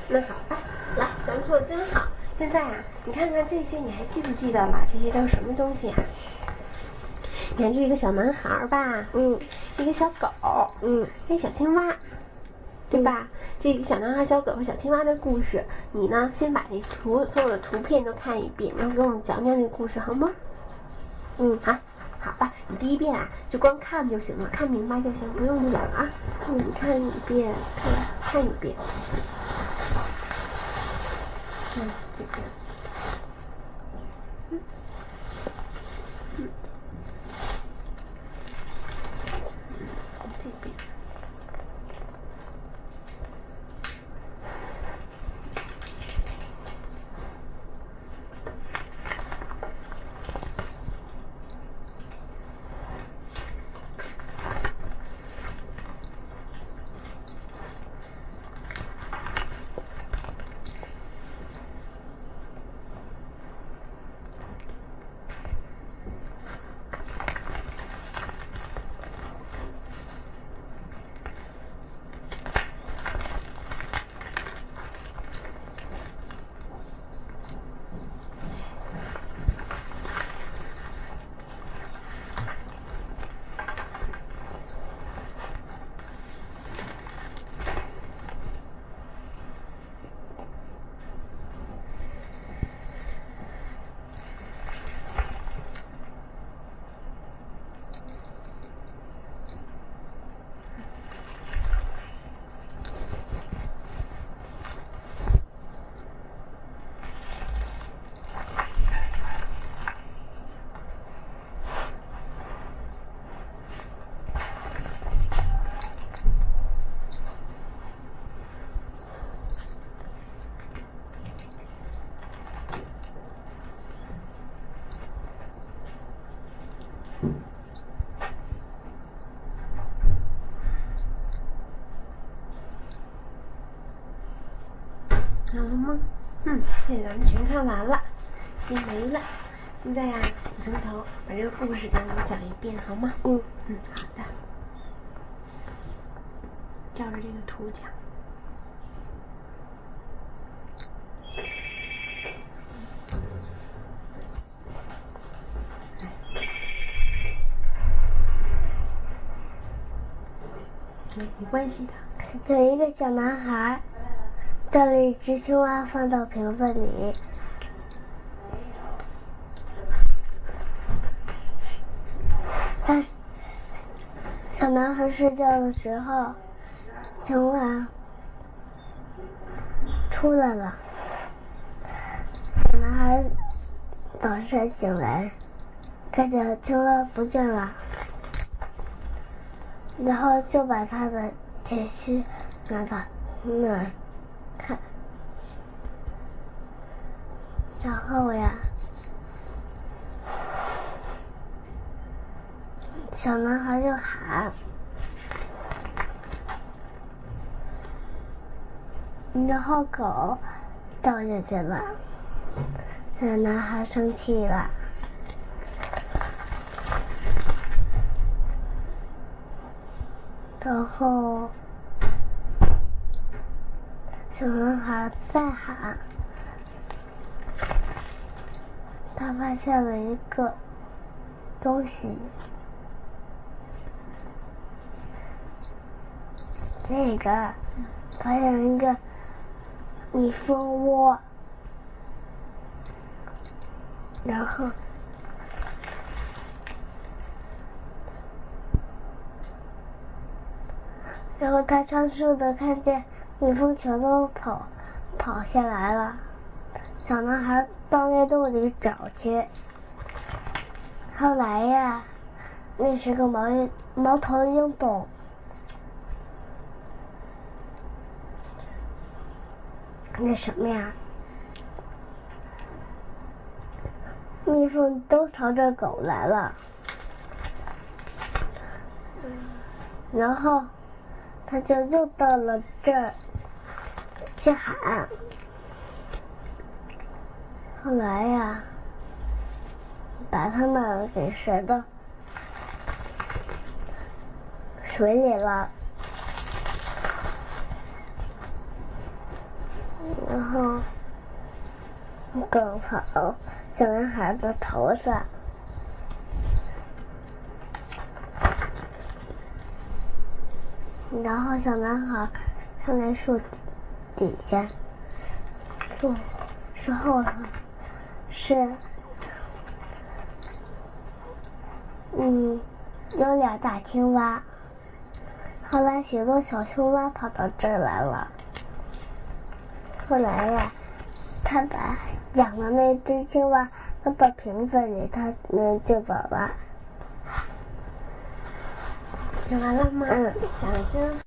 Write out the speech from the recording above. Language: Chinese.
那好吧，来，咱们做的真好。现在啊，你看看这些，你还记不记得了？这些都是什么东西啊？你看，这是一个小男孩吧？一个小狗，一小青蛙，对吧？这个小男孩、小狗和小青蛙的故事，你呢，先把这所有的图片都看一遍，然后给我们讲讲这个故事，好吗？好吧，你第一遍啊，就光看就行了，看明白就行，不用讲啊。你看一遍，看一遍。这边。这边。好了吗？现在咱们全看完了，已经没了。现在呀，你从头把这个故事给我们讲一遍，好吗？好的。照着这个图讲。没关系的。 有一个小男孩带了一只青蛙放到瓶子里，小男孩睡觉的时候，青蛙出来了。小男孩早上醒来，看见青蛙不见了，然后就把他的铁须拿到那儿看，然后呀，小男孩就喊，然后狗掉下去了，小男孩生气了。然后，小男孩再喊，他发现了一个东西，这个发现了一个蜜蜂窝，然后他仓促的看见蜜蜂全都跑下来了。小男孩到那洞里找去，后来呀，那是个猫头鹰洞。那什么呀？蜜蜂都朝着狗来了，然后他就又到了这儿去喊。后来呀，把他们给射到水里了。 然后狗跑小男孩的头上。然后小男孩站在树底下，树后头是有2大青蛙。后来许多小青蛙跑到这儿来了。后来呀，他把养的那只青蛙放到瓶子里，他就走了。 讲完了吗？讲真。